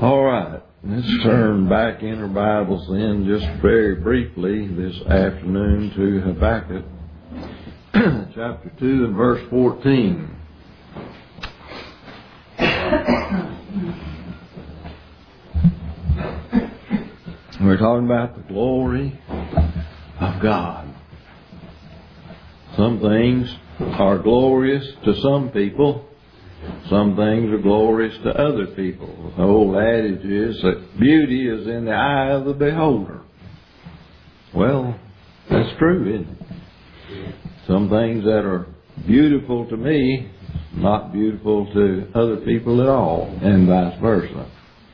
All right, let's turn back in our Bibles then, just very briefly this afternoon to Habakkuk chapter 2 and verse 14. We're talking about the glory of God. Some things are glorious to some people. Some things are glorious to other people. The old adage is that beauty is in the eye of the beholder. Well, that's true, isn't it? Some things that are beautiful to me, not beautiful to other people at all, and vice versa.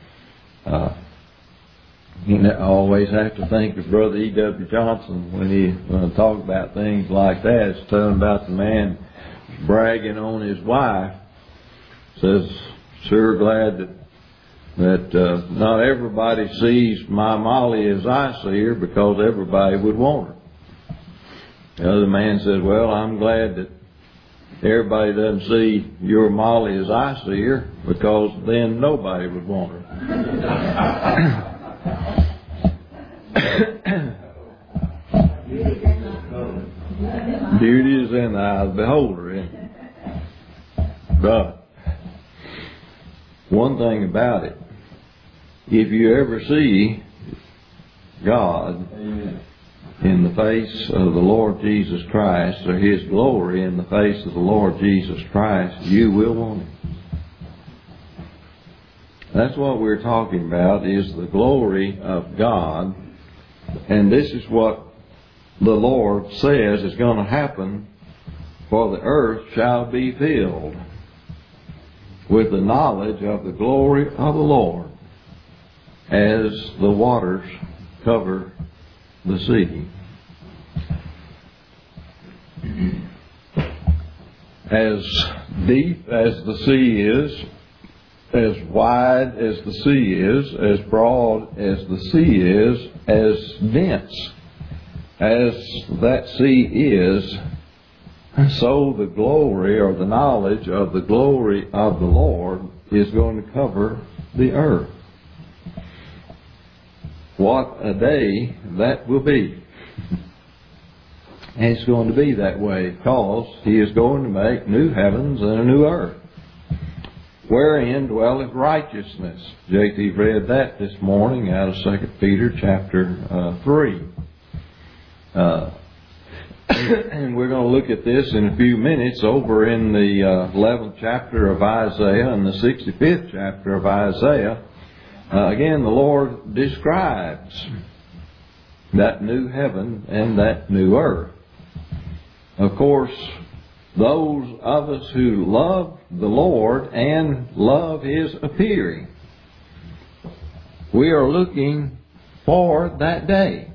I always have to think of Brother E.W. Johnson when he talked about things like that. He's telling about the man bragging on his wife. Says, sure glad that not everybody sees my Molly as I see her, because everybody would want her. The other man says, well, I'm glad that everybody doesn't see your Molly as I see her, because then nobody would want her. Beauty is in the eye of the beholder, isn't it? But one thing about it, if you ever see God in the face of the Lord Jesus Christ, or His glory in the face of the Lord Jesus Christ, you will want Him. That's what we're talking about, is the glory of God. And this is what the Lord says is going to happen, for the earth shall be filled with the knowledge of the glory of the Lord, as the waters cover the sea. As deep as the sea is, as wide as the sea is, as broad as the sea is, as dense as that sea is, so the glory, or the knowledge of the glory of the Lord, is going to cover the earth. What a day that will be. And it's going to be that way, because He is going to make new heavens and a new earth, wherein dwelleth righteousness. J.T. read that this morning out of 2 Peter chapter 3. And we're going to look at this in a few minutes over in the 11th chapter of Isaiah and the 65th chapter of Isaiah. Again, the Lord describes that new heaven and that new earth. Of course, those of us who love the Lord and love His appearing, we are looking for that day.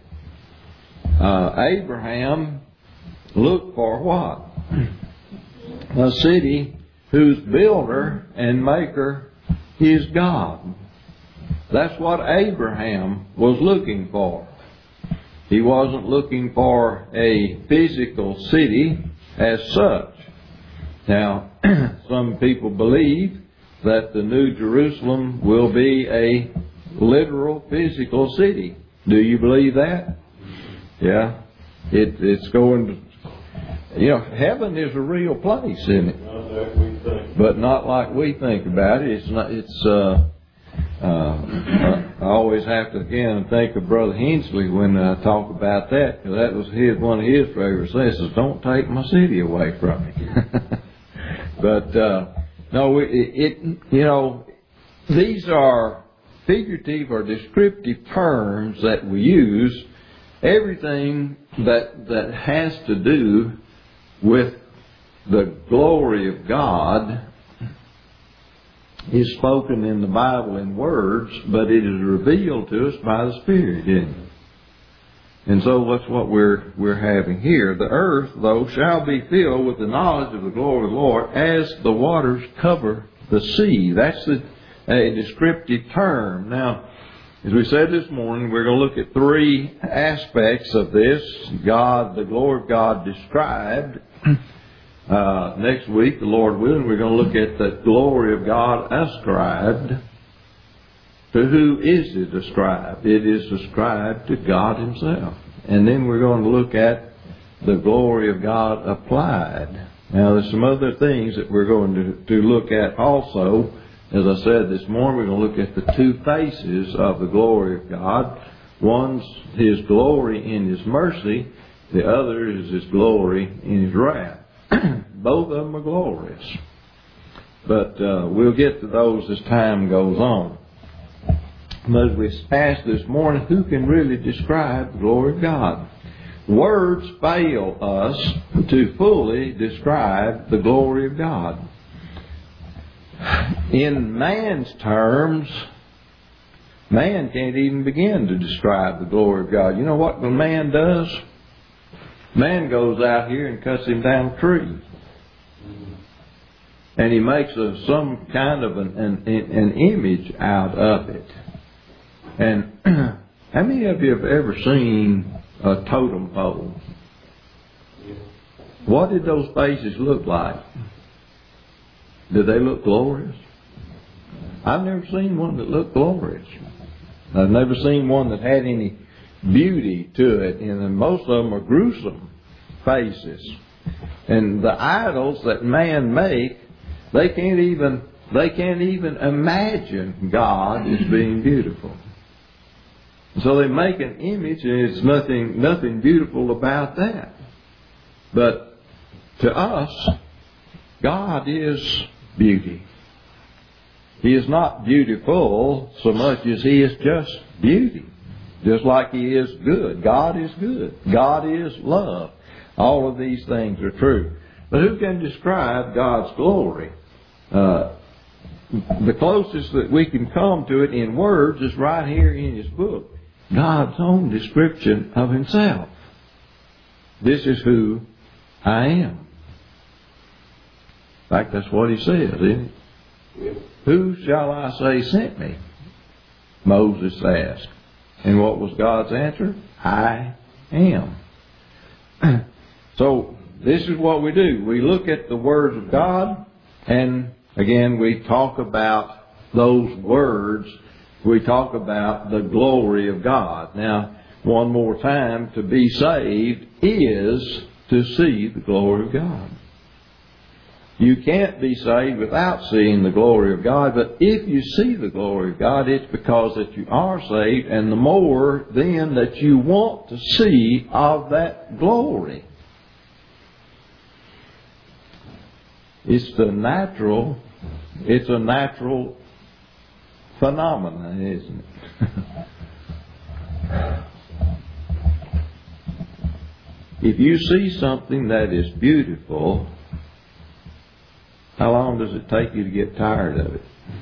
Abraham looked for what? A city whose builder and maker is God. That's what Abraham was looking for. He wasn't looking for a physical city as such. Now, some people believe that the New Jerusalem will be a literal physical city. Do you believe that? Yeah. It's going to, heaven is a real place, isn't it? Not like we think. But not like we think about it. It's not. I always have to again think of Brother Hensley when I talk about that, because that was one of his favorite sayings: "Don't take my city away from me." But no, these are figurative or descriptive terms that we use. Everything that has to do with the glory of God is spoken in the Bible in words, but it is revealed to us by the Spirit, isn't it? And so that's what we're having here. The earth, though, shall be filled with the knowledge of the glory of the Lord, as the waters cover the sea. That's a descriptive term. Now, as we said this morning, we're going to look at three aspects of this. God, the glory of God described. Next week, the Lord willing, we're going to look at the glory of God ascribed. to who is it ascribed? It is ascribed to God Himself. And then we're going to look at the glory of God applied. Now there's some other things that we're going to look at also. As I said this morning, we're going to look at the two faces of the glory of God. One's His glory in His mercy. The other is His glory in His wrath. Both of them are glorious. But we'll get to those as time goes on. But as we asked this morning, who can really describe the glory of God? Words fail us to fully describe the glory of God. In man's terms, man can't even begin to describe the glory of God. You know what the man does? Man goes out here and cuts him down a tree. And he makes some kind of an image out of it. And how many of you have ever seen a totem pole? What did those faces look like? Did they look glorious? I've never seen one that looked glorious. I've never seen one that had any beauty to it. And most of them are gruesome faces. And the idols that man make, they can't even imagine God as being beautiful. So they make an image, and it's nothing beautiful about that. But to us, God is beauty. He is not beautiful so much as He is just beauty. Just like He is good. God is good. God is love. All of these things are true. But who can describe God's glory? The closest that we can come to it in words is right here in His book. God's own description of Himself. This is who I am. In fact, that's what He says, isn't it? Who shall I say sent me? Moses asked. And what was God's answer? I am. So, this is what we do. We look at the words of God, and again, we talk about those words. We talk about the glory of God. Now, one more time, to be saved is to see the glory of God. You can't be saved without seeing the glory of God, but if you see the glory of God, it's because that you are saved, and the more then that you want to see of that glory. It's a natural phenomenon, isn't it? If you see something that is beautiful, how long does it take you to get tired of it?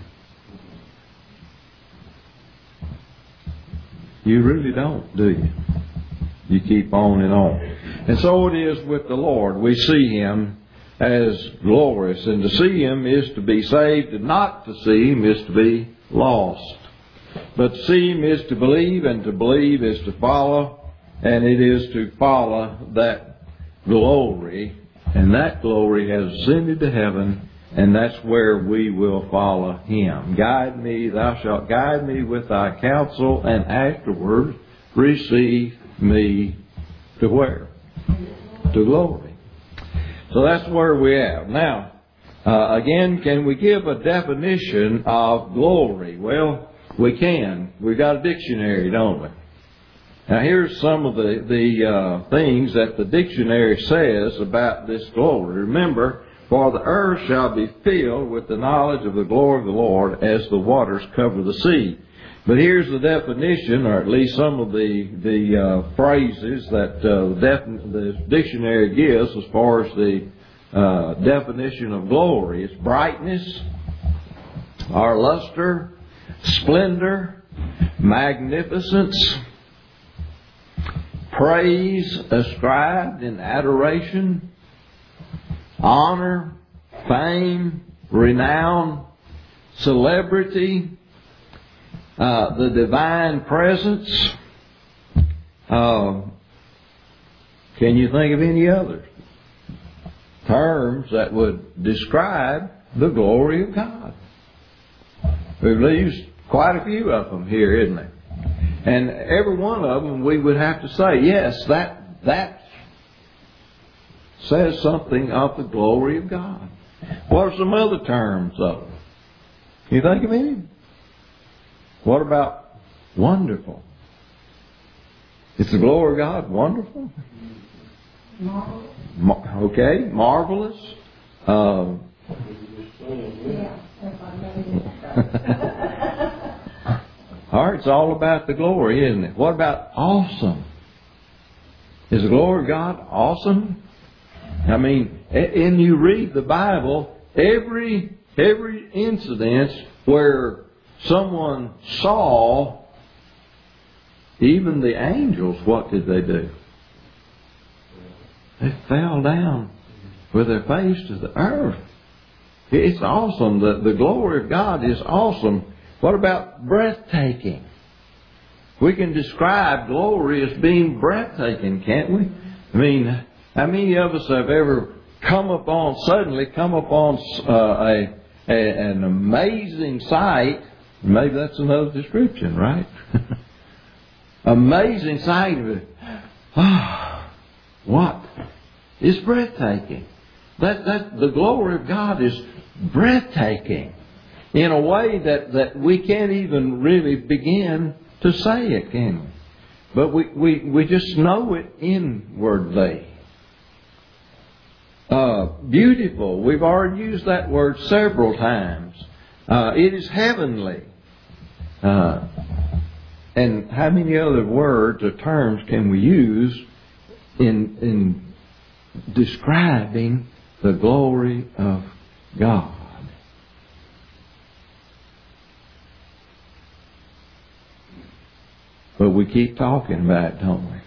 You really don't, do you? You keep on and on. And so it is with the Lord. We see Him as glorious. And to see Him is to be saved, and not to see Him is to be lost. But to see Him is to believe, and to believe is to follow, and it is to follow that glory. And that glory has ascended to heaven, and that's where we will follow Him. Guide me, Thou shalt guide me with Thy counsel, and afterward receive me to where? To glory. So that's where we are. Now, again, can we give a definition of glory? Well, we can. We've got a dictionary, don't we? Now, here's some of the things that the dictionary says about this glory. Remember, for the earth shall be filled with the knowledge of the glory of the Lord as the waters cover the sea. But here's the definition, or at least some of the phrases that the dictionary gives as far as the definition of glory. It's brightness, or luster, splendor, magnificence, praise ascribed in adoration, honor, fame, renown, celebrity, the divine presence. Can you think of any other terms that would describe the glory of God? We've used quite a few of them here, isn't there? And every one of them we would have to say, yes, that says something of the glory of God. What are some other terms, though? Can you think of any? What about wonderful? Is the glory of God wonderful? Marvelous. Okay, marvelous. All right, it's all about the glory, isn't it? What about awesome? Is the glory of God awesome? I mean, and you read the Bible, every incident where someone saw, even the angels, what did they do? They fell down with their face to the earth. It's awesome. The glory of God is awesome. What about breathtaking? We can describe glory as being breathtaking, can't we? I mean, how many of us have ever suddenly come upon an amazing sight? Maybe that's another description, right? Amazing sight of it. What? It's breathtaking. That the glory of God is breathtaking in a way that we can't even really begin to say it, can we? But we just know it inwardly. Beautiful. We've already used that word several times. It is heavenly. And how many other words or terms can we use in describing the glory of God? But we keep talking about it, don't we?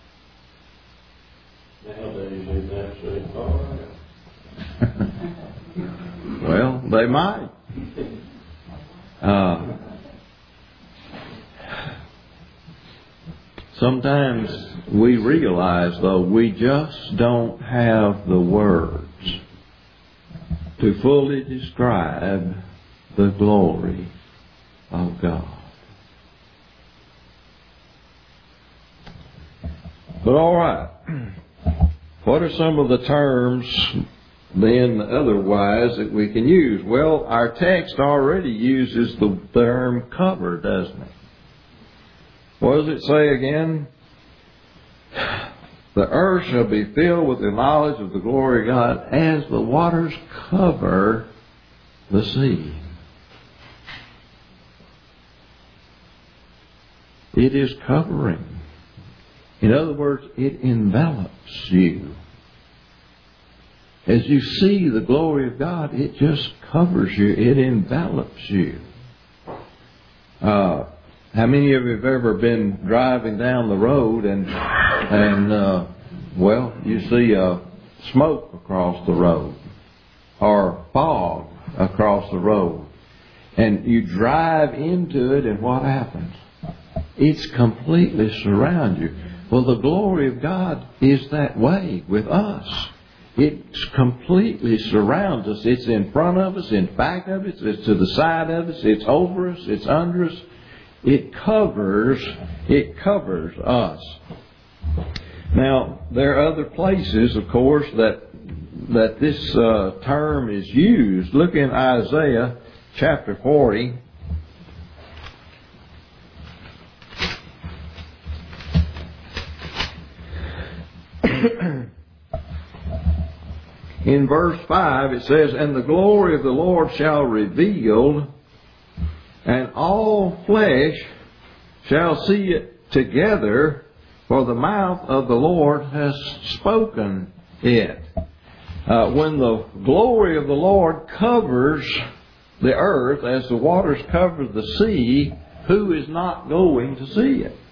Nowadays, that's absolutely far. Well, they might. Sometimes we realize, though, we just don't have the words to fully describe the glory of God. But all right, what are some of the terms then otherwise that we can use? Well, our text already uses the term cover, doesn't it? What does it say again? The earth shall be filled with the knowledge of the glory of God as the waters cover the sea. It is covering. In other words, it envelops you. As you see the glory of God, it just covers you. It envelops you. How many of you have ever been driving down the road and you see smoke across the road or fog across the road, and you drive into it, and what happens? It's completely surround you. Well, the glory of God is that way with us. It completely surrounds us. It's in front of us, in back of us, it's to the side of us, it's over us, it's under us. It covers us. Now, there are other places, of course, that this term is used. Look in Isaiah chapter 40. In verse 5 it says, "And the glory of the Lord shall reveal, and all flesh shall see it together, for the mouth of the Lord has spoken it." When the glory of the Lord covers the earth as the waters cover the sea, who is not going to see it?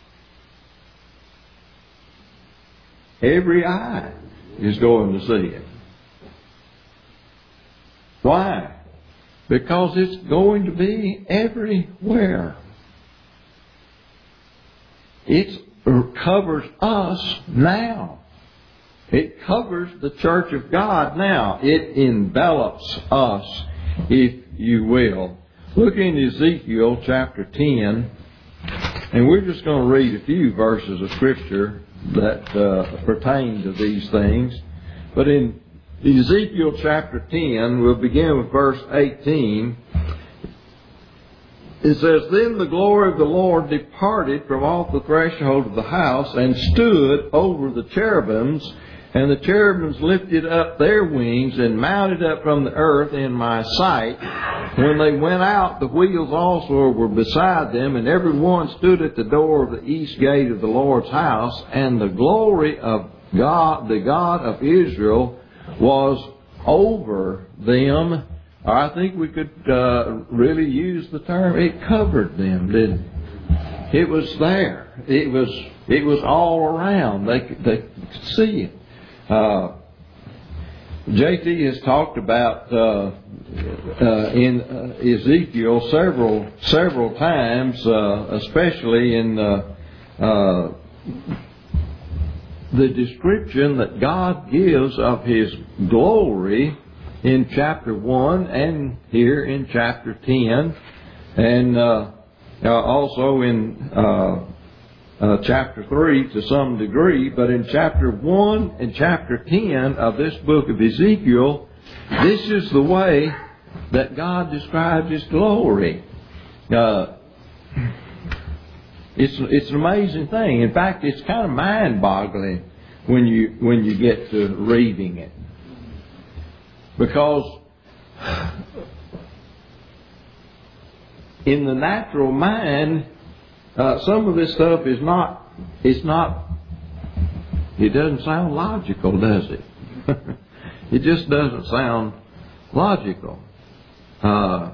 Every eye is going to see it. Why? Because it's going to be everywhere. It covers us now. It covers the church of God now. It envelops us, if you will. Look in Ezekiel chapter 10, and we're just going to read a few verses of Scripture that pertain to these things. But in Ezekiel chapter 10, we'll begin with verse 18. It says, Then the glory of the Lord departed from off the threshold of the house, and stood over the cherubims, and the cherubims lifted up their wings, and mounted up from the earth in my sight. When they went out, the wheels also were beside them, and every one stood at the door of the east gate of the Lord's house, and the glory of God, the God of Israel, was over them. I think we could really use the term, it covered them, didn't it? It was there. It was all around. They could see it. J.T. has talked about in Ezekiel several times, especially in the description that God gives of His glory in chapter 1 and here in chapter 10, and also in chapter 3 to some degree. But in chapter 1 and chapter 10 of this book of Ezekiel, this is the way that God describes His glory. It's an amazing thing. In fact, it's kind of mind-boggling when you get to reading it. Because in the natural mind, some of this stuff it doesn't sound logical, does it? It just doesn't sound logical. I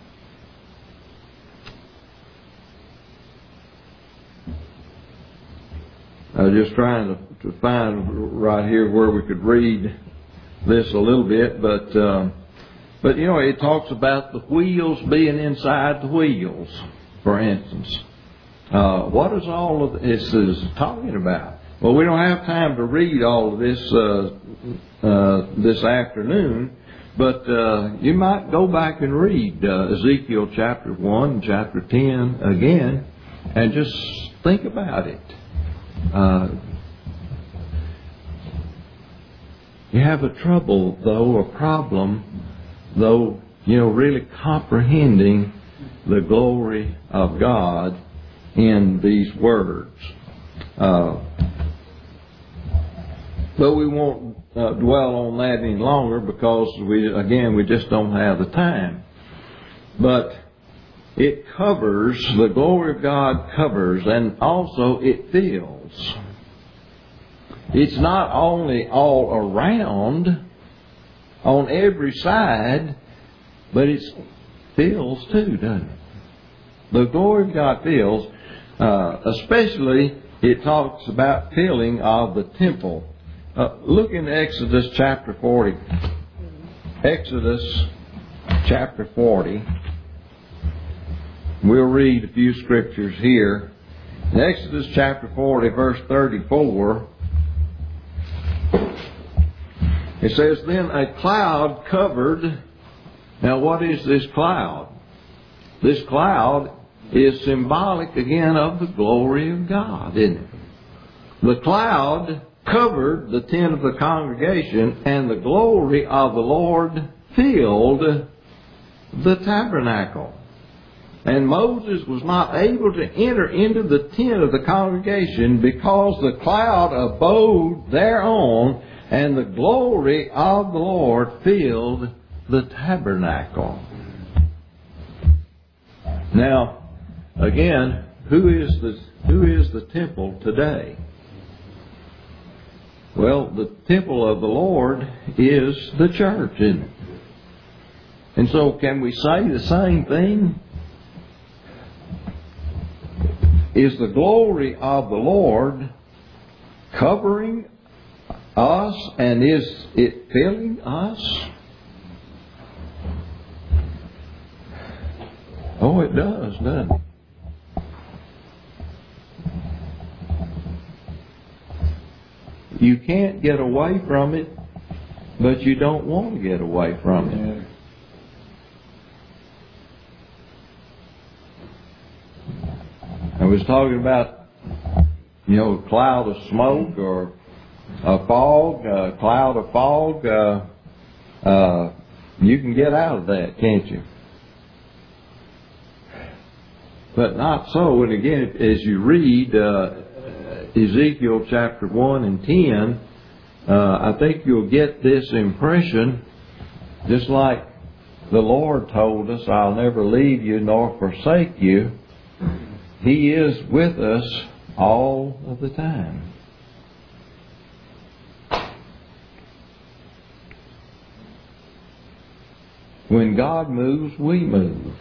was just trying to find right here where we could read this a little bit, but you know, it talks about the wheels being inside the wheels, for instance. What is all of this is talking about? Well, we don't have time to read all of this this afternoon, but you might go back and read Ezekiel chapter 1 and chapter 10 again, and just think about it. You have a problem, really comprehending the glory of God in these words. But we won't dwell on that any longer because we just don't have the time. But it covers, the glory of God covers, and also it fills. It's not only all around, on every side, but it fills too, doesn't it? The glory of God fills, especially it talks about filling of the temple. Look in Exodus chapter 40. Exodus chapter 40. We'll read a few scriptures here. In Exodus chapter 40, verse 34, it says, Then a cloud covered. Now what is this cloud? This cloud is symbolic again of the glory of God, isn't it? The cloud covered the tent of the congregation, and the glory of the Lord filled the tabernacle. And Moses was not able to enter into the tent of the congregation because the cloud abode thereon, and the glory of the Lord filled the tabernacle. Now, again, who is the temple today? Well, the temple of the Lord is the church, isn't it? And so, can we say the same thing? Is the glory of the Lord covering us, and is it filling us? Oh, it does, doesn't it? You can't get away from it, but you don't want to get away from it. I was talking about, a cloud of smoke or a fog, a cloud of fog. You can get out of that, can't you? But not so. And again, as you read Ezekiel chapter 1 and 10, I think you'll get this impression, just like the Lord told us, I'll never leave you nor forsake you. He is with us all of the time. When God moves, we move.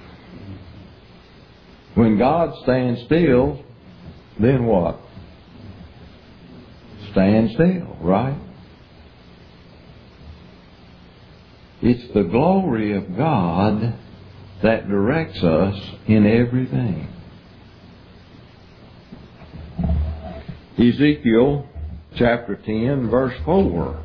When God stands still, then what? Stand still, right? It's the glory of God that directs us in everything. Ezekiel chapter 10, verse 4.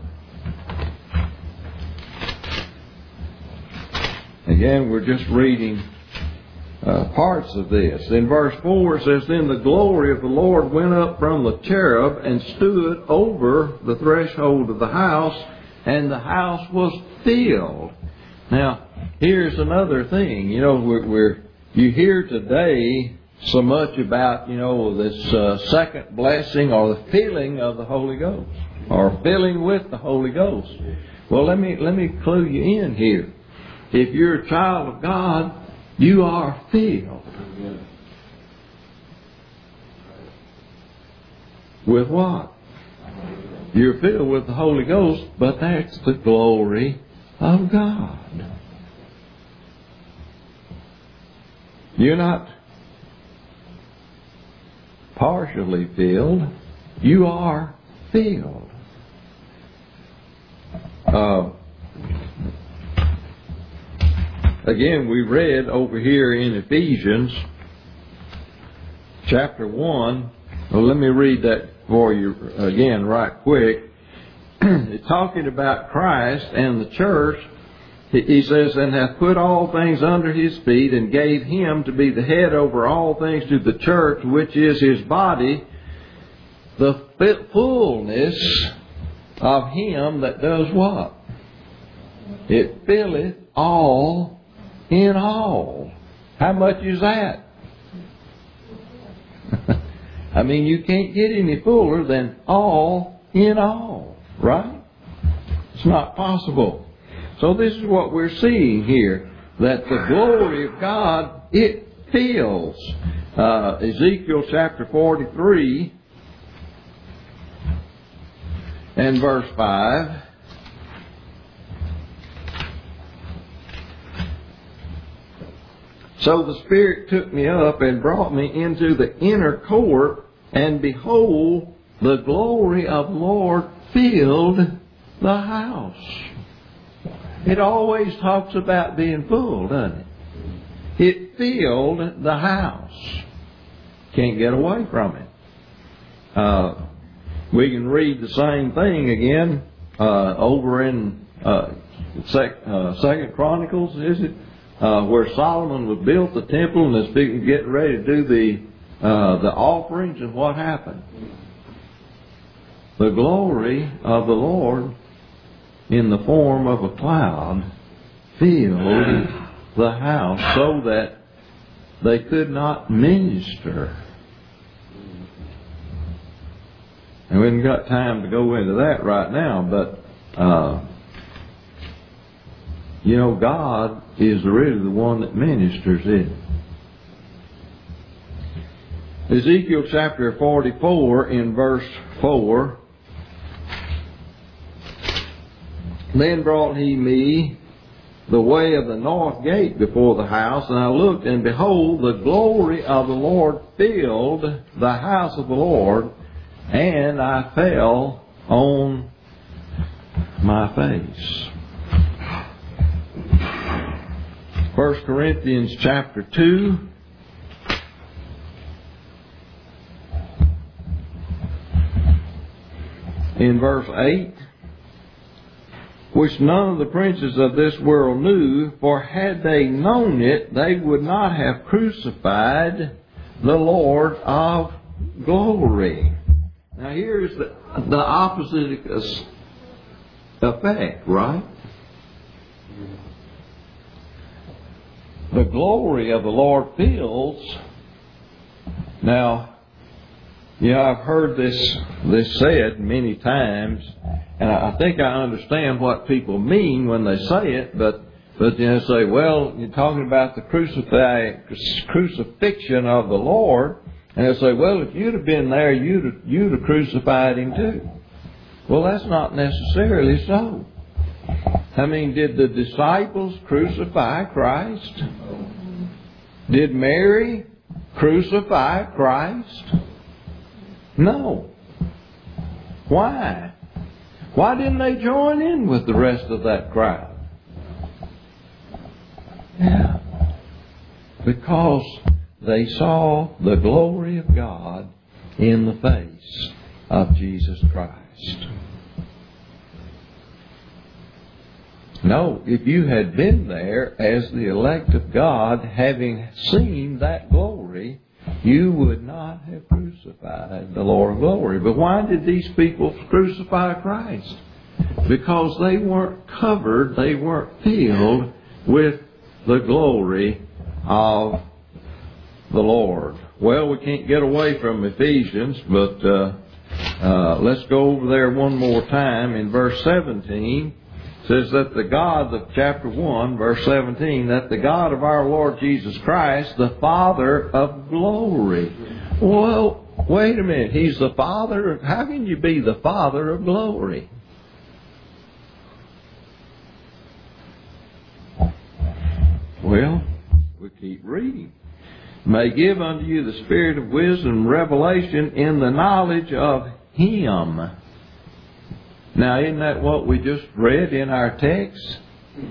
Again, we're just reading parts of this. In verse 4 it says, Then the glory of the Lord went up from the cherub and stood over the threshold of the house, and the house was filled. Now, here's another thing. You hear today so much about, this second blessing or the filling of the Holy Ghost, or filling with the Holy Ghost. Well, let me clue you in here. If you're a child of God, you are filled. With what? You're filled with the Holy Ghost, but that's the glory of God. You're not partially filled. You are filled. Again, we read over here in Ephesians chapter 1. Well, let me read that for you again right quick. It's talking about Christ and the church. He says, And hath put all things under His feet, and gave Him to be the head over all things to the church, which is His body, the fullness of Him that does what? It filleth all in all. How much is that? I mean, you can't get any fuller than all in all, right? It's not possible. So this is what we're seeing here, that the glory of God, it fills. Ezekiel chapter 43 and verse 5. So the Spirit took me up and brought me into the inner court, and behold, the glory of the Lord filled the house. It always talks about being full, doesn't it? It filled the house. Can't get away from it. We can read the same thing again over in 2 Chronicles, is it? Where Solomon was built the temple and is getting ready to do the offerings, and what happened? The glory of the Lord in the form of a cloud filled the house so that they could not minister. And we haven't got time to go into that right now, but God is really the one that ministers it. Ezekiel chapter 44 in verse 4. Then brought he me the way of the north gate before the house, and I looked, and behold, the glory of the Lord filled the house of the Lord, and I fell on my face. 1 Corinthians chapter 2. In verse 8. Which none of the princes of this world knew, for had they known it, they would not have crucified the Lord of glory. Now here's the opposite effect, right? The glory of the Lord fills. Now, I've heard this said many times, and I think I understand what people mean when they say it, but they say, well, you're talking about the crucifixion of the Lord, and they say, well, if you'd have been there, you'd have crucified Him too. Well, that's not necessarily so. I mean, did the disciples crucify Christ? Did Mary crucify Christ? No. Why? Why didn't they join in with the rest of that crowd? Yeah. Because they saw the glory of God in the face of Jesus Christ. No, if you had been there as the elect of God, having seen that glory, you would not have crucified the Lord of glory. But why did these people crucify Christ? Because they weren't covered, they weren't filled with the glory of the Lord. Well, we can't get away from Ephesians, but let's go over there one more time in verse 17. Says that the God of chapter 1, verse 17, that the God of our Lord Jesus Christ, the Father of glory. Well, wait a minute. He's the Father. How can you be the Father of glory? Well, we keep reading. May give unto you the spirit of wisdom and revelation in the knowledge of Him. Now, isn't that what we just read in our text?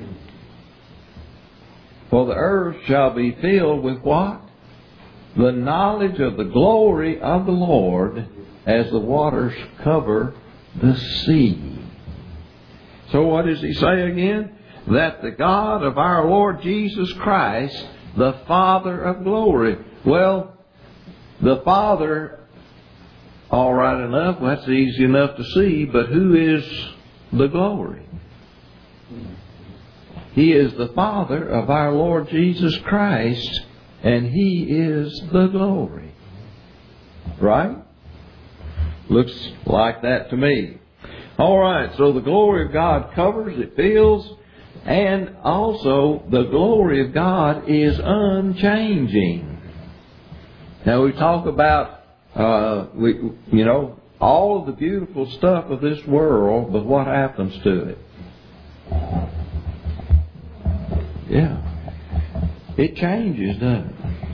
For the earth shall be filled with what? The knowledge of the glory of the Lord as the waters cover the sea. So what does he say again? That the God of our Lord Jesus Christ, the Father of glory. Well, the Father, all right enough, that's easy enough to see, but who is the glory? He is the Father of our Lord Jesus Christ, and He is the glory. Right? Looks like that to me. All right, so the glory of God covers, it fills, and also the glory of God is unchanging. Now we talk about all of the beautiful stuff of this world, but what happens to it? Yeah. It changes, doesn't it?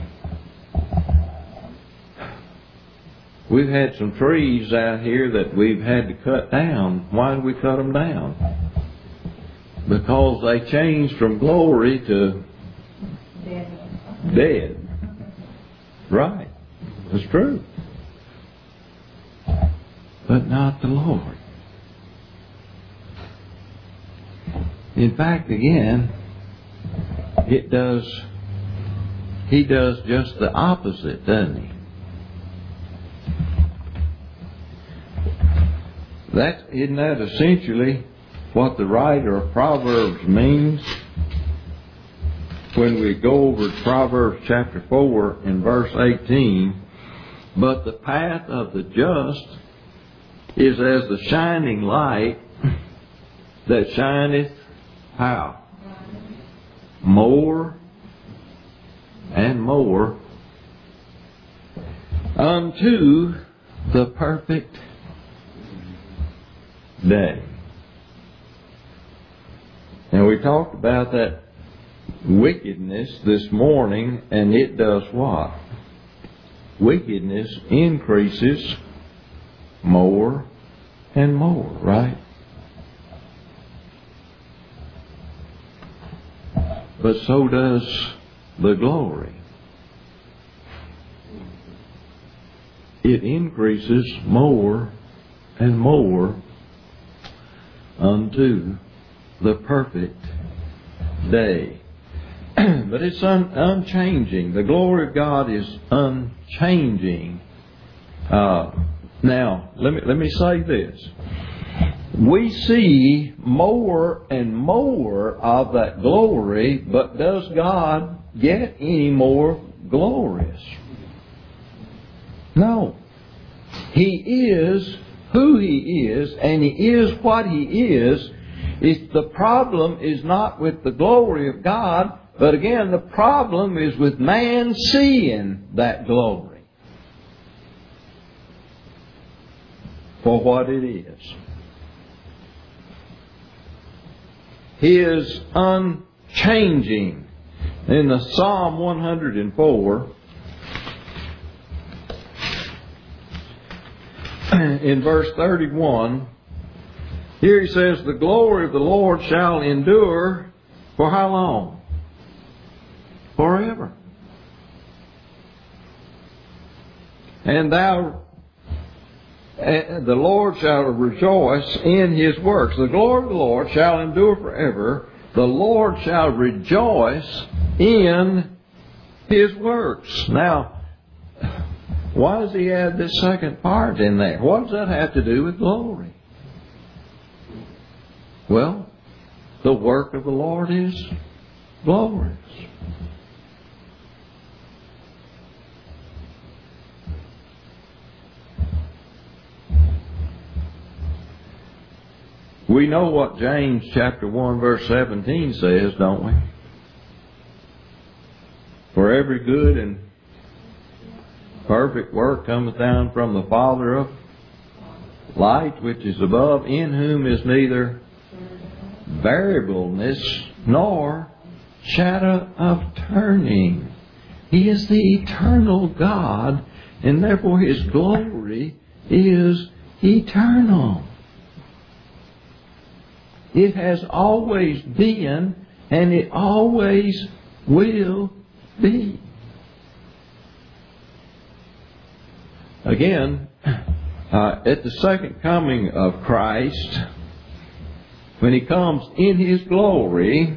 We've had some trees out here that we've had to cut down. Why did we cut them down? Because they changed from glory to dead. Right. That's true. But not the Lord. In fact, again, He does just the opposite, doesn't He? Isn't that essentially what the writer of Proverbs means? When we go over to Proverbs chapter 4 and verse 18, but the path of the just is as the shining light that shineth how? More and more unto the perfect day. And we talked about that wickedness this morning, and it does what? Wickedness increases more and more, right? But so does the glory. It increases more and more unto the perfect day. But it's unchanging. The glory of God is unchanging. Now, let me say this. We see more and more of that glory, but does God get any more glorious? No. He is who He is, and He is what He is. The problem is not with the glory of God, but again, the problem is with man seeing that glory for what it is. He is unchanging. In the Psalm 104, in verse 31, here he says, the glory of the Lord shall endure for how long? Forever. And the Lord shall rejoice in His works. The glory of the Lord shall endure forever. The Lord shall rejoice in His works. Now, why does He add this second part in there? What does that have to do with glory? Well, the work of the Lord is glorious. We know what James chapter 1 verse 17 says, don't we? For every good and perfect work cometh down from the Father of light, which is above, in whom is neither variableness nor shadow of turning. He is the eternal God, and therefore His glory is eternal. It has always been, and it always will be. Again, at the second coming of Christ, when He comes in His glory,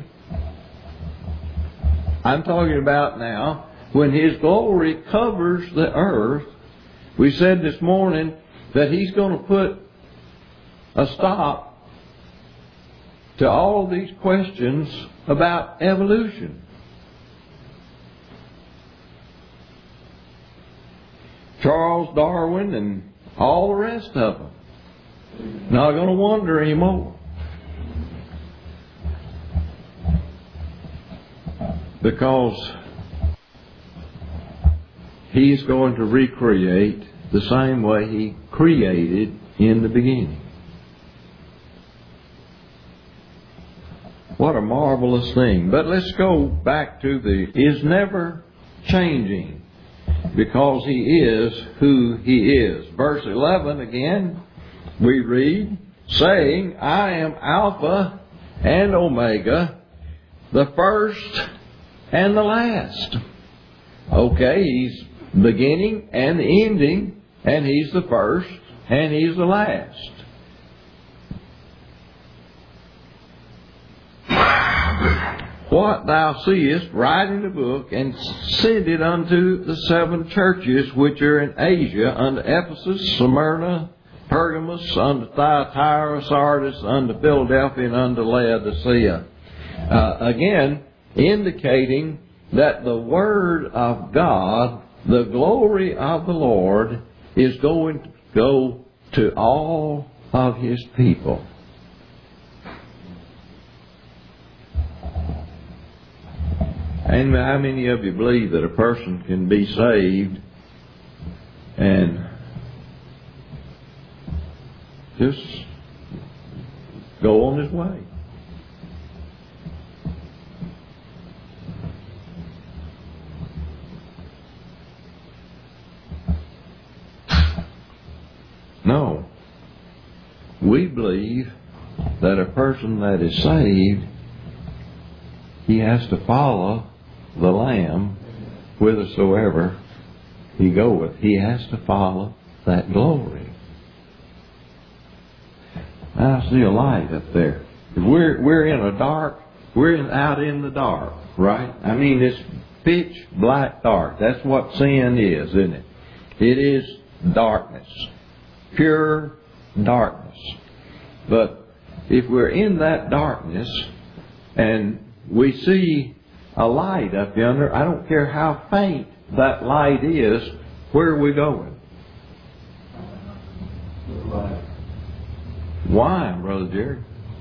I'm talking about now, when His glory covers the earth. We said this morning that He's going to put a stop to all of these questions about evolution. Charles Darwin and all the rest of them not going to wonder anymore, because He's going to recreate the same way He created in the beginning. What a marvelous thing. But let's go back to is never changing, because He is who He is. Verse 11 again, we read, saying, I am Alpha and Omega, the first and the last. Okay, He's beginning and the ending, and He's the first and He's the last. What thou seest, write in the book, and send it unto the 7 churches which are in Asia, unto Ephesus, Smyrna, Pergamos, unto Thyatira, Sardis, unto Philadelphia, and unto Laodicea. Again, indicating that the Word of God, the glory of the Lord, is going to go to all of His people. And how many of you believe that a person can be saved and just go on his way? No. We believe that a person that is saved, he has to follow the Lamb whithersoever he goeth. He has to follow that glory. I see a light up there. We're in a dark we're out in the dark, right? I mean, it's pitch black dark. That's what sin is, isn't it? It is darkness. Pure darkness. But if we're in that darkness and we see a light up yonder, I don't care how faint that light is, where are we going? Why, Brother Jerry?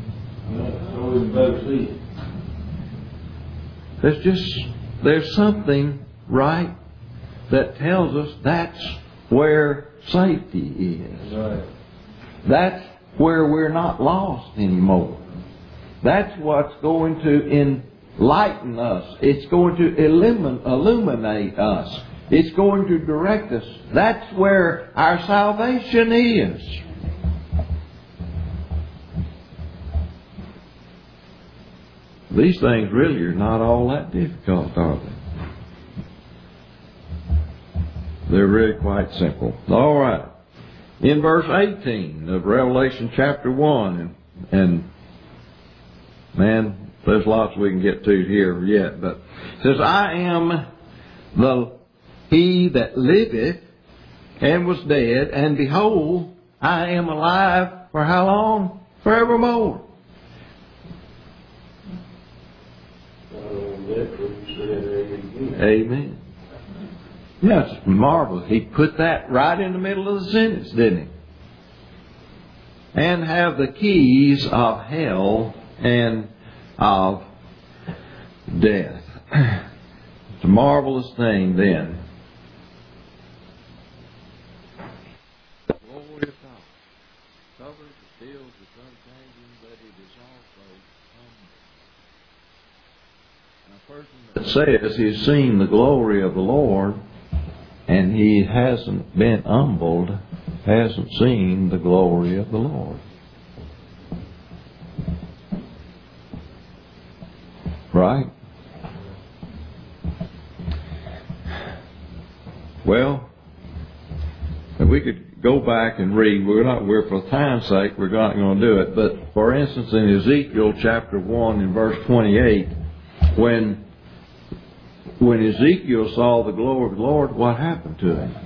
There's something, right, that tells us that's where safety is. Right. That's where we're not lost anymore. That's what's going to enlighten us. It's going to illuminate us. It's going to direct us. That's where our salvation is. These things really are not all that difficult, are they? They're really quite simple. All right. In verse 18 of Revelation chapter 1, and man, there's lots we can get to here yet, but it says, I am he that liveth and was dead, and behold, I am alive for how long? Forevermore. Amen. Yes, marvelous. He put that right in the middle of the sentence, didn't he? And have the keys of hell and of death. It's a marvelous thing then. The glory of God covers, fills, is unchanging, but it is also humble. A person that says he's seen the glory of the Lord and he hasn't been humbled, hasn't seen the glory of the Lord. Right? Well, if we could go back and read, we're for time's sake, we're not going to do it, but for instance in Ezekiel chapter 1 and verse 28, when Ezekiel saw the glory of the Lord, what happened to him?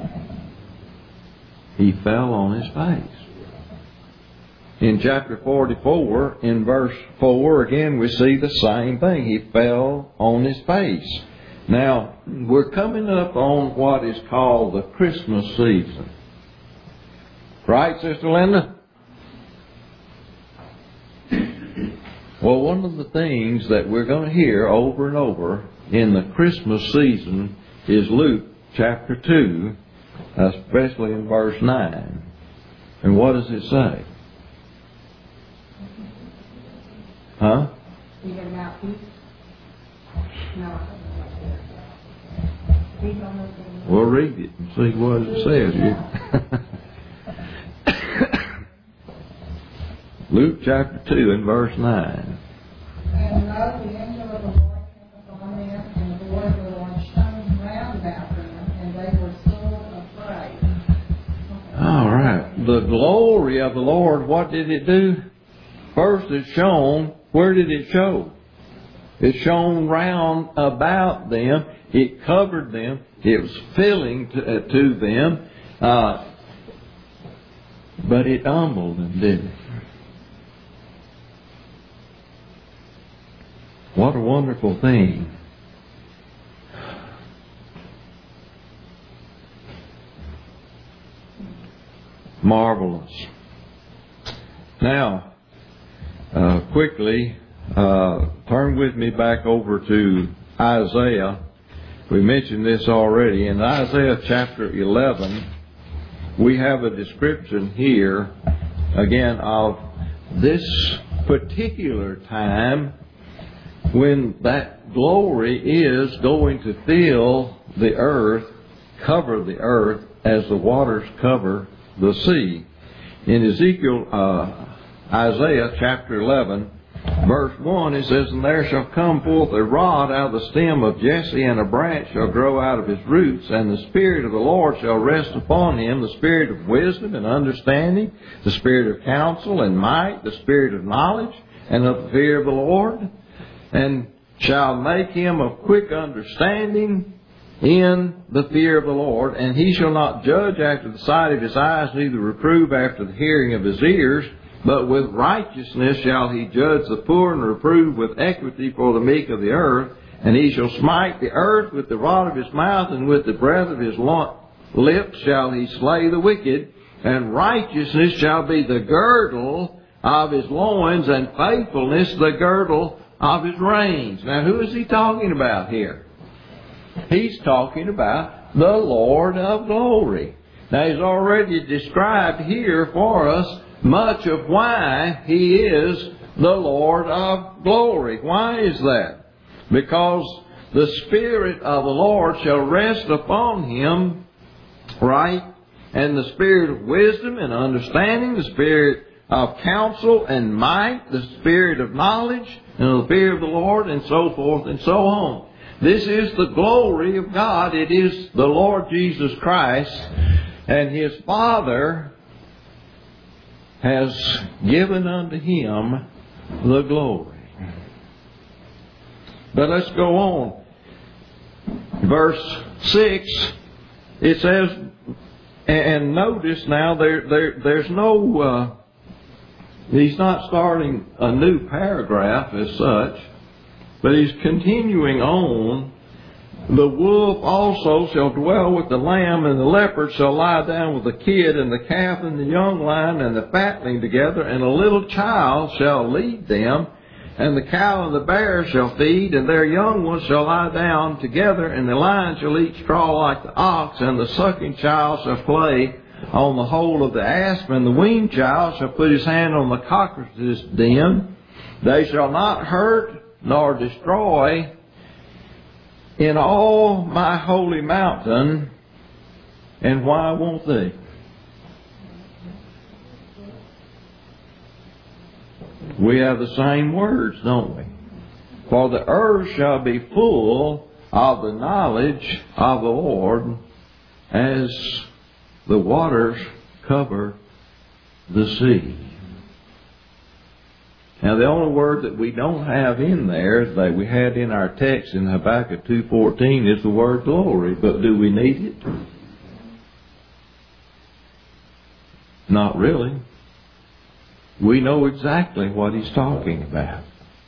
He fell on his face. In chapter 44, in verse 4, again we see the same thing. He fell on his face. Now, we're coming up on what is called the Christmas season. Right, Sister Linda? Well, one of the things that we're going to hear over and over in the Christmas season is Luke chapter 2, especially in verse 9. And what does it say? Huh? We'll read it and see what it says here. Luke chapter 2 and verse 9. And lo, the angel of the Lord came upon them, and the glory of the Lord shone round about them, and they were sore afraid. All right. The glory of the Lord, what did it do? First it shone. Where did it show? It shone round about them. It covered them. It was filling to them. But it humbled them, didn't it? What a wonderful thing. Marvelous. Now, quickly, turn with me back over to Isaiah. We mentioned this already. In Isaiah chapter 11, we have a description here, again, of this particular time when that glory is going to fill the earth, cover the earth as the waters cover the sea. In Isaiah chapter 11, verse 1, it says, And there shall come forth a rod out of the stem of Jesse, and a branch shall grow out of his roots, and the Spirit of the Lord shall rest upon him, the Spirit of wisdom and understanding, the Spirit of counsel and might, the Spirit of knowledge and of the fear of the Lord. and shall make him of quick understanding in the fear of the Lord. And he shall not judge after the sight of his eyes, neither reprove after the hearing of his ears. But with righteousness shall he judge the poor, and reprove with equity for the meek of the earth. And he shall smite the earth with the rod of his mouth, and with the breath of his lips shall he slay the wicked. And righteousness shall be the girdle of his loins, and faithfulness the girdle of his reins. Now, who is he talking about here? He's talking about the Lord of glory. Now, he's already described here for us much of why he is the Lord of glory. Why is that? Because the Spirit of the Lord shall rest upon him, right? And the Spirit of wisdom and understanding, the Spirit of counsel and might, the Spirit of knowledge and the fear of the Lord, and so forth and so on. This is the glory of God. It is the Lord Jesus Christ, and His Father has given unto Him the glory. But let's go on. Verse 6, it says, and notice now, there's no, he's not starting a new paragraph as such, but he's continuing on. The wolf also shall dwell with the lamb, and the leopard shall lie down with the kid, and the calf and the young lion and the fatling together, and a little child shall lead them. And the cow and the bear shall feed, and their young ones shall lie down together, and the lion shall eat straw like the ox, and the sucking child shall play on the hole of the asp, and the weaned child shall put his hand on the cockroach's den. They shall not hurt nor destroy in all my holy mountain. And why won't they? We have the same words, don't we? For the earth shall be full of the knowledge of the Lord, as the waters cover the sea. Now, the only word that we don't have in there that we had in our text in Habakkuk 2:14 is the word glory. But do we need it? Not really. We know exactly what he's talking about.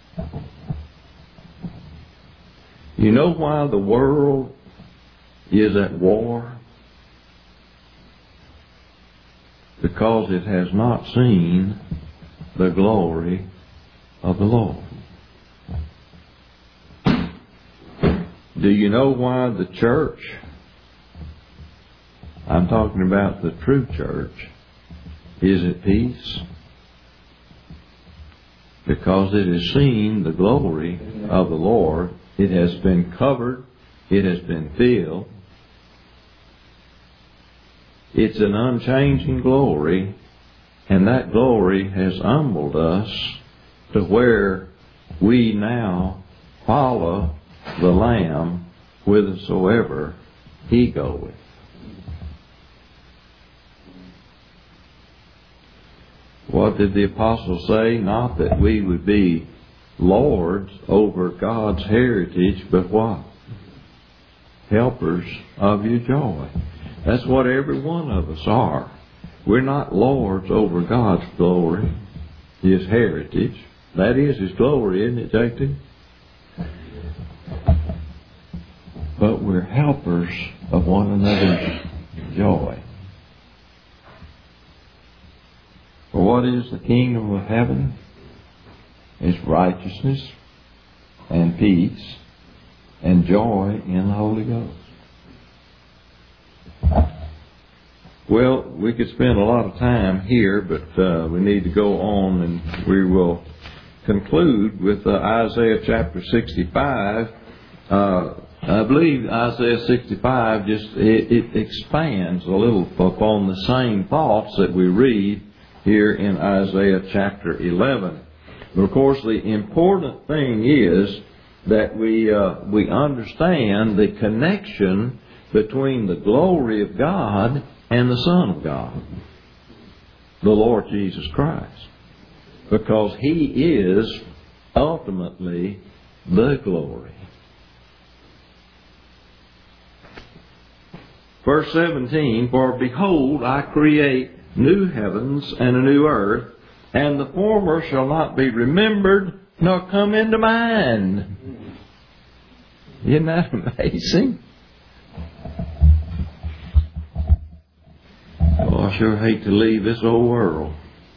You know why the world is at war? Because it has not seen the glory of the Lord. Do you know why the church, I'm talking about the true church, is at peace? Because it has seen the glory of the Lord. It has been covered. It has been filled. It's an unchanging glory, and that glory has humbled us to where we now follow the Lamb whithersoever He goeth. What did the apostle say? Not that we would be lords over God's heritage, but what? Helpers of your joy. That's what every one of us are. We're not lords over God's glory, His heritage. That is His glory, isn't it, Jacob? But we're helpers of one another's joy. For what is the kingdom of heaven? It's righteousness and peace and joy in the Holy Ghost. Well, we could spend a lot of time here, but we need to go on, and we will conclude with Isaiah chapter 65. I believe Isaiah 65 it expands a little upon the same thoughts that we read here in Isaiah chapter 11. But of course, the important thing is that we understand the connection between the glory of God and the Son of God, the Lord Jesus Christ. Because He is ultimately the glory. Verse 17, for behold, I create new heavens and a new earth, and the former shall not be remembered, nor come into mind. Isn't that amazing? Oh, I sure hate to leave this old world.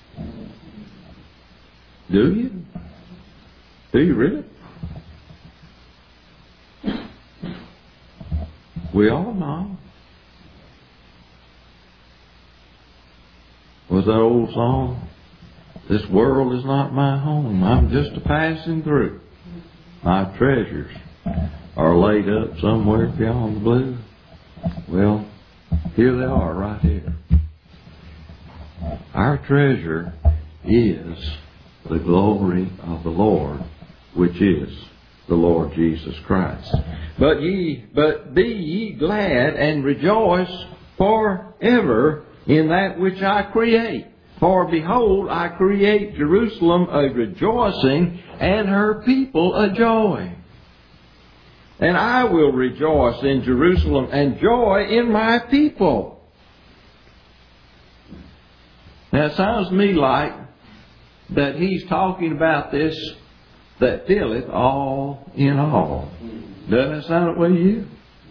Do you? Do you really? We all know. Was that old song? This world is not my home. I'm just a passing through. My treasures are laid up somewhere beyond the blue. Well, here they are right here. Our treasure is the glory of the Lord, which is the Lord Jesus Christ. But be ye glad and rejoice forever in that which I create. For behold, I create Jerusalem a rejoicing, and her people a joy. And I will rejoice in Jerusalem, and joy in my people. Now it sounds to me like that he's talking about this that filleth all in all. Doesn't it sound that way to you?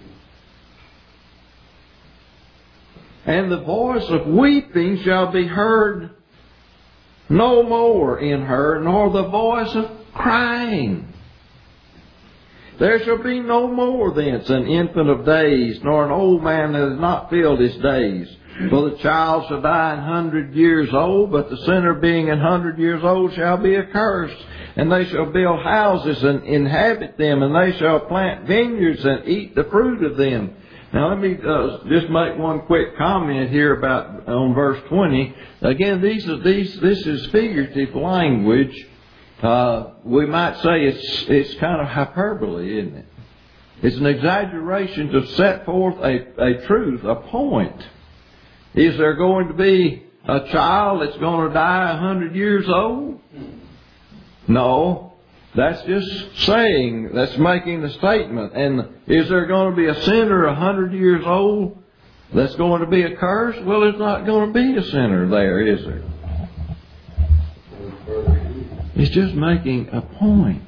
And the voice of weeping shall be heard no more in her, nor the voice of crying. There shall be no more thence an infant of days, nor an old man that has not filled his days. For the child shall die 100 years old, but the sinner being 100 years old shall be accursed. And they shall build houses and inhabit them, and they shall plant vineyards and eat the fruit of them. Now let me just make one quick comment here about on verse 20. Again, this is figurative language. We might say it's kind of hyperbole, isn't it? It's an exaggeration to set forth a truth, a point. Is there going to be a child that's going to die 100 years old? No. That's just saying, that's making the statement. And is there going to be a sinner 100 years old that's going to be accursed? Well, there's not going to be a sinner there, is there? It's just making a point.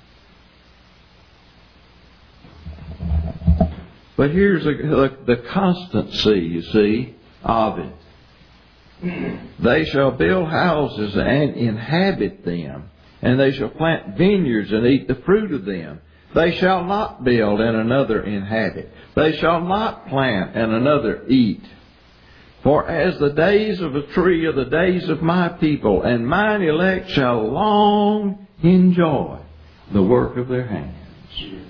But here's the constancy, you see, of it. They shall build houses and inhabit them. And they shall plant vineyards and eat the fruit of them. They shall not build and another inhabit. They shall not plant and another eat. For as the days of a tree are the days of my people, and mine elect shall long enjoy the work of their hands.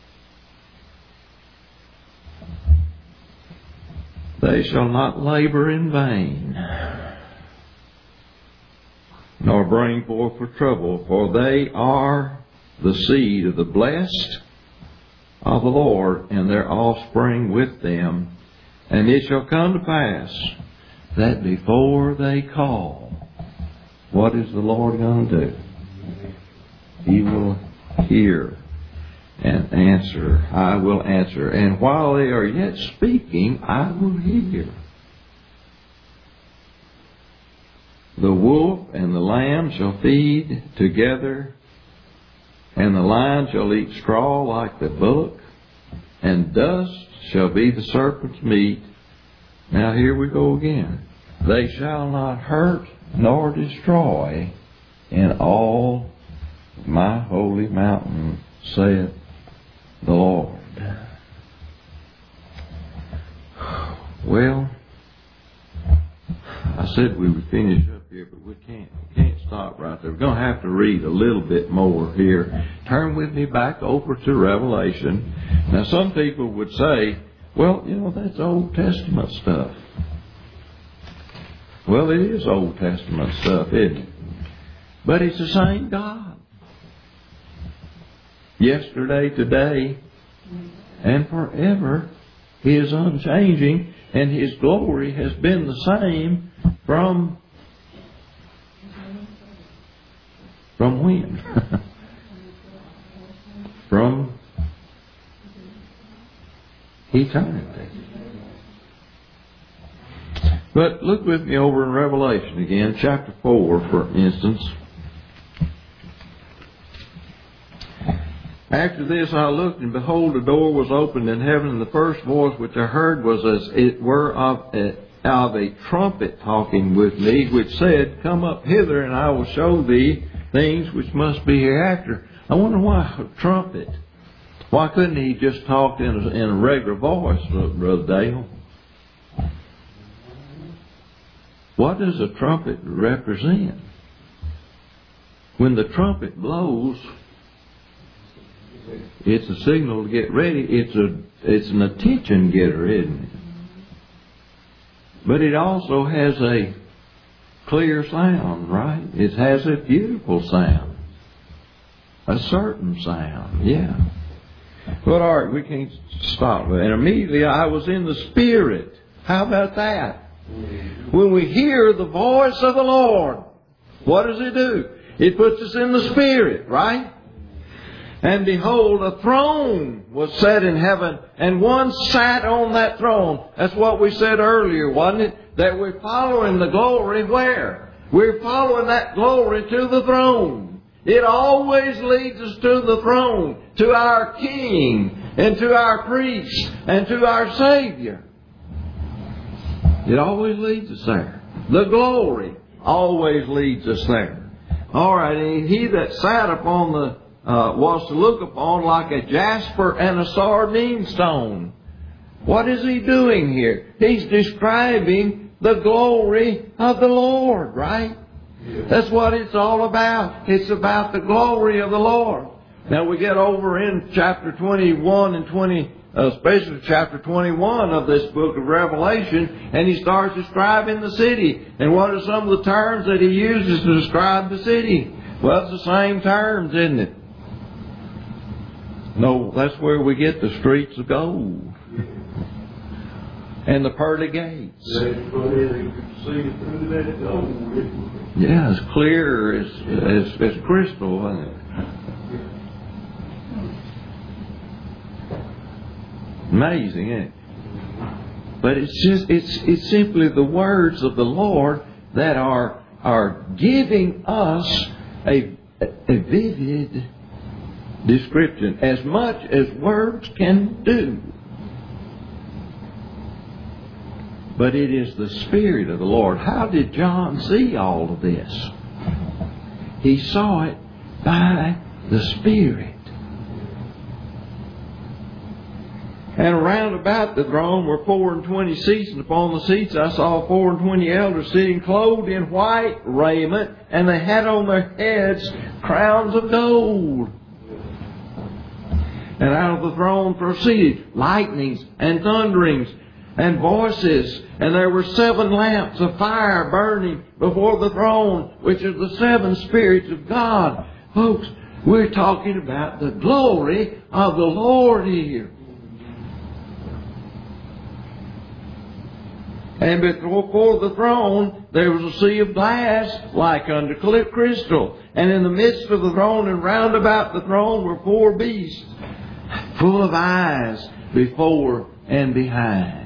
They shall not labor in vain, nor bring forth for trouble, for they are the seed of the blessed of the Lord, and their offspring with them. And it shall come to pass that before they call, what is the Lord going to do? He will hear and answer. I will answer. And while they are yet speaking, I will hear. The wolf and the lamb shall feed together, and the lion shall eat straw like the bullock, and dust shall be the serpent's meat. Now here we go again. They shall not hurt nor destroy in all my holy mountain, saith the Lord. Well, I said we would finish up here, but we can't stop right there. We're going to have to read a little bit more here. Turn with me back over to Revelation. Now, some people would say, well, that's Old Testament stuff. Well, it is Old Testament stuff, isn't it? But it's the same God. Yesterday, today, and forever. He is unchanging, and His glory has been the same from when? from eternity. But look with me over in Revelation again, chapter 4, for instance. After this I looked, and behold, a door was opened in heaven, and the first voice which I heard was as it were of a trumpet talking with me, which said, Come up hither, and I will show thee things which must be hereafter. I wonder why a trumpet? Why couldn't he just talk in a regular voice, Brother Dale? What does a trumpet represent? When the trumpet blows, it's a signal to get ready. It's an attention getter, isn't it? But it also has a clear sound, right? It has a beautiful sound. A certain sound, yeah. But all right, we can't stop with it. And immediately I was in the Spirit. How about that? When we hear the voice of the Lord, what does it do? It puts us in the Spirit, right? And behold, a throne was set in heaven, and one sat on that throne. That's what we said earlier, wasn't it? That we're following the glory where? We're following that glory to the throne. It always leads us to the throne, to our King, and to our priest, and to our Savior. It always leads us there. The glory always leads us there. All right, and he that sat upon the was to look upon like a jasper and a sardine stone. What is he doing here? He's describing the glory of the Lord, right? That's what it's all about. It's about the glory of the Lord. Now we get over in chapter 21 and 20, especially chapter 21 of this book of Revelation, and he starts describing the city. And what are some of the terms that he uses to describe the city? Well, it's the same terms, isn't it? No, that's where we get the streets of gold. And the pearly gates. Yeah, as clear as crystal, isn't it? Amazing, isn't it? But it's simply the words of the Lord that are giving us a vivid description, as much as words can do. But it is the Spirit of the Lord. How did John see all of this? He saw it by the Spirit. And round about the throne were 24 seats, and upon the seats I saw 24 elders sitting, clothed in white raiment, and they had on their heads crowns of gold. And out of the throne proceeded lightnings and thunderings and voices. And there were 7 lamps of fire burning before the throne, which are the 7 spirits of God. Folks, we're talking about the glory of the Lord here. And before the throne there was a sea of glass like unto crystal. And in the midst of the throne and round about the throne were 4 beasts, full of eyes before and behind.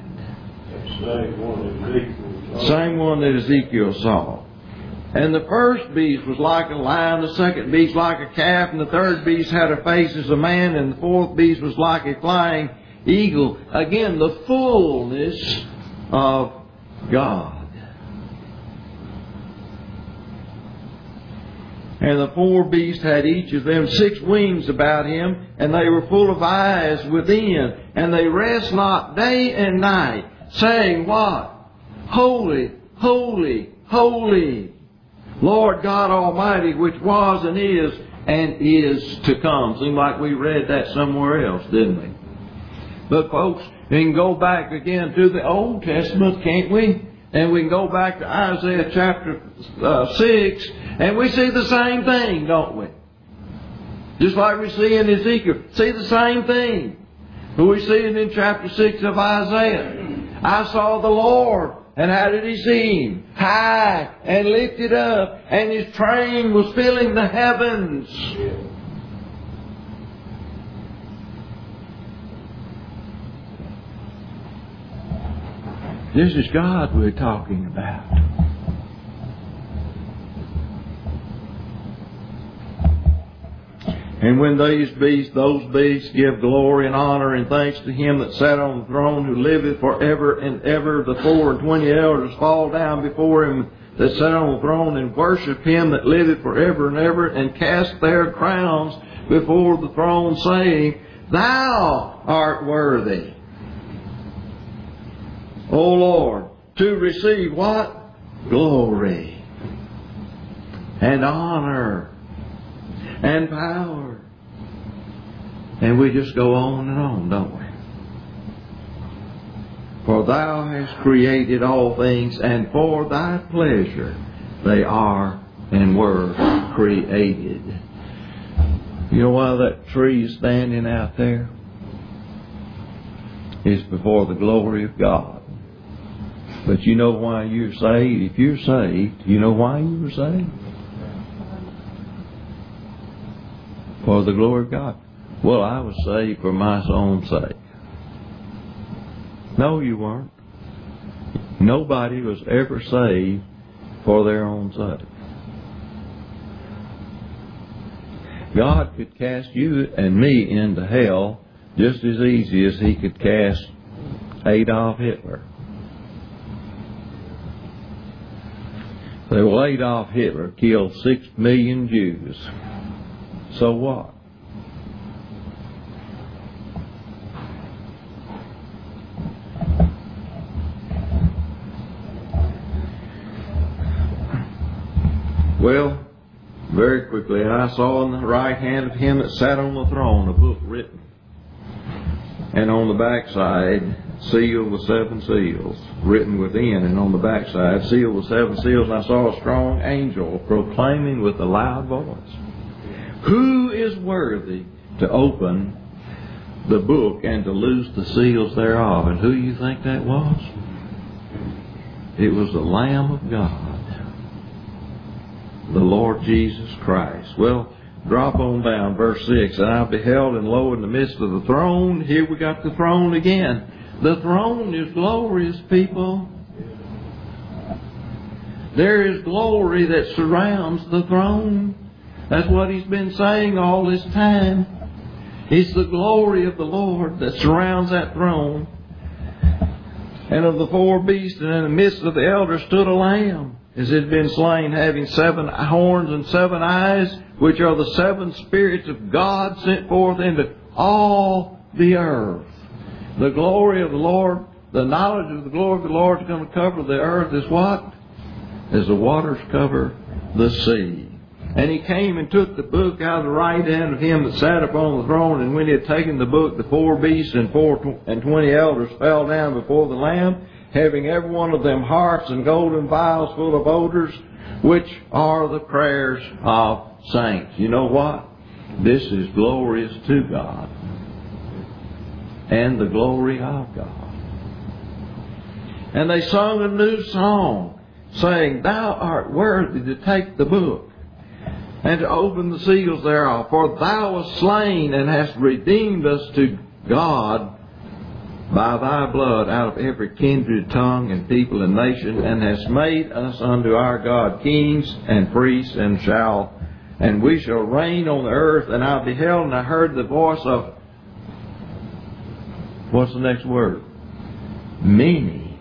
Same one that Ezekiel saw. And the first beast was like a lion, the second beast like a calf, and the third beast had a face as a man, and the fourth beast was like a flying eagle. Again, the fullness of God. And the 4 beasts had each of them 6 wings about him, and they were full of eyes within. And they rest not day and night, saying what? Holy, holy, holy, Lord God Almighty, which was and is to come. Seemed like we read that somewhere else, didn't we? But folks, we can go back again to the Old Testament, can't we? And we can go back to Isaiah chapter 6, and we see the same thing, don't we? Just like we see in Ezekiel. See the same thing. But we see it in chapter 6 of Isaiah. I saw the Lord, and how did He see Him? High and lifted up, and His train was filling the heavens. This is God we're talking about. And when those beasts give glory and honor and thanks to Him that sat on the throne, who liveth forever and ever, the 24 elders fall down before Him that sat on the throne and worship Him that liveth forever and ever, and cast their crowns before the throne, saying, Thou art worthy, O Lord, to receive what? Glory and honor and power. And we just go on and on, don't we? For Thou hast created all things, and for Thy pleasure they are and were created. You know why that tree is standing out there? It's before the glory of God. But you know why you're saved? If you're saved, you know why you were saved? For the glory of God. Well, I was saved for my own sake. No, you weren't. Nobody was ever saved for their own sake. God could cast you and me into hell just as easy as He could cast Adolf Hitler. Well, Adolf Hitler killed 6 million Jews. So what? Well, very quickly, and I saw in the right hand of Him that sat on the throne a book written, and on the backside sealed with 7 seals, written within, and on the backside sealed with 7 seals. And I saw a strong angel proclaiming with a loud voice, Who is worthy to open the book and to loose the seals thereof? And who you think that was? It was the Lamb of God, the Lord Jesus Christ. Well, drop on down, verse 6. And I beheld, and lo, in the midst of the throne, here we got the throne again. The throne is glorious, people. There is glory that surrounds the throne. That's what He's been saying all this time. It's the glory of the Lord that surrounds that throne. And of the 4 beasts, and in the midst of the elders stood a lamb, as it had been slain, having 7 horns and 7 eyes, which are the 7 spirits of God sent forth into all the earth. The glory of the Lord, the knowledge of the glory of the Lord is going to cover the earth as what? As the waters cover the sea. And He came and took the book out of the right hand of Him that sat upon the throne. And when He had taken the book, the 4 beasts and 20 elders fell down before the Lamb, having every one of them harps and golden vials full of odors, which are the prayers of saints. You know what? This is glorious to God and the glory of God. And they sung a new song, saying, Thou art worthy to take the book and to open the seals thereof. For Thou wast slain and hast redeemed us to God by Thy blood out of every kindred, tongue, and people and nation, and hast made us unto our God kings and priests, and we shall reign on the earth. And I beheld, and I heard the voice of, what's the next word? Many.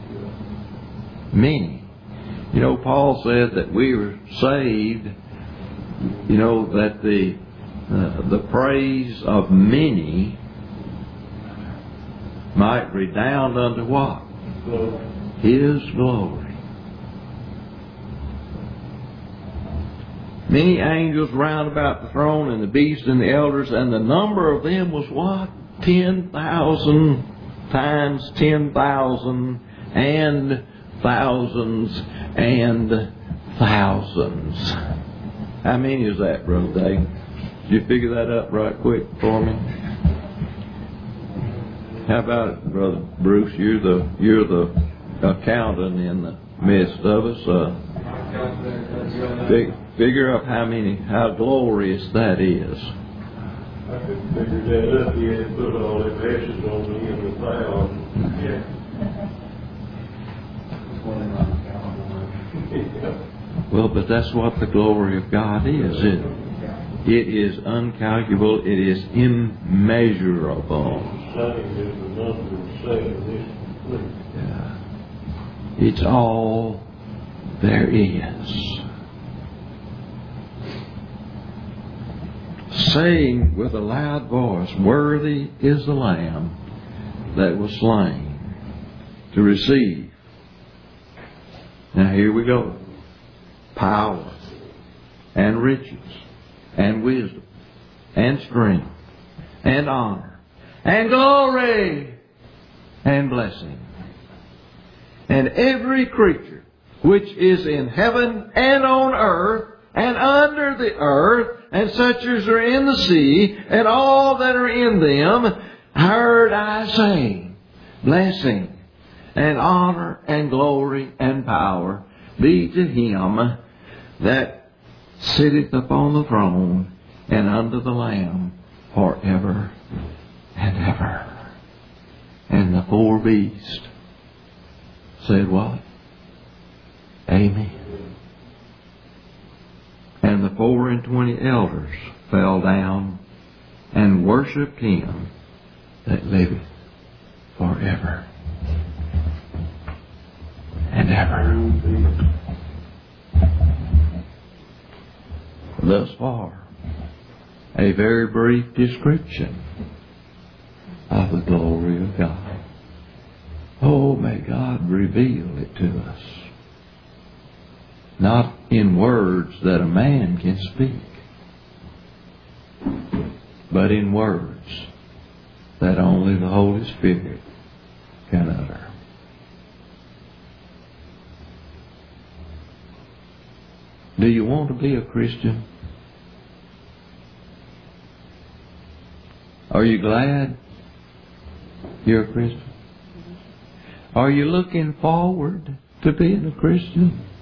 Many. You know, Paul said that we were saved, you know, that the praise of many might redound unto what? Glory. His glory. Many angels round about the throne, and the beast and the elders, and the number of them was what? 10,000 times 10,000 and thousands and thousands. How many is that, Brother Dave? Did you figure that up right quick for me? How about it, Brother Bruce? You're the accountant in the midst of us. Figure up how glorious that is. I could figure that up. He had put all the ashes on me in the cloud. Yeah. Well, but that's what the glory of God is, isn't it? It is uncalculable. It is immeasurable. Yeah. It's all there is. Saying with a loud voice, worthy is the Lamb that was slain to receive. Now here we go. Power and riches and wisdom and strength and honor and glory and blessing. And every creature which is in heaven and on earth and under the earth and such as are in the sea and all that are in them, heard I say, blessing and honor and glory and power be to Him that sitteth upon the throne and unto the Lamb forever and ever. And the four beasts said what? Amen. And the 24 elders fell down and worshipped Him that liveth forever and ever. Thus far, a very brief description of the glory of God. Oh, may God reveal it to us. Not in words that a man can speak, but in words that only the Holy Spirit can utter. Do you want to be a Christian? Are you glad you're a Christian? Are you looking forward to being a Christian?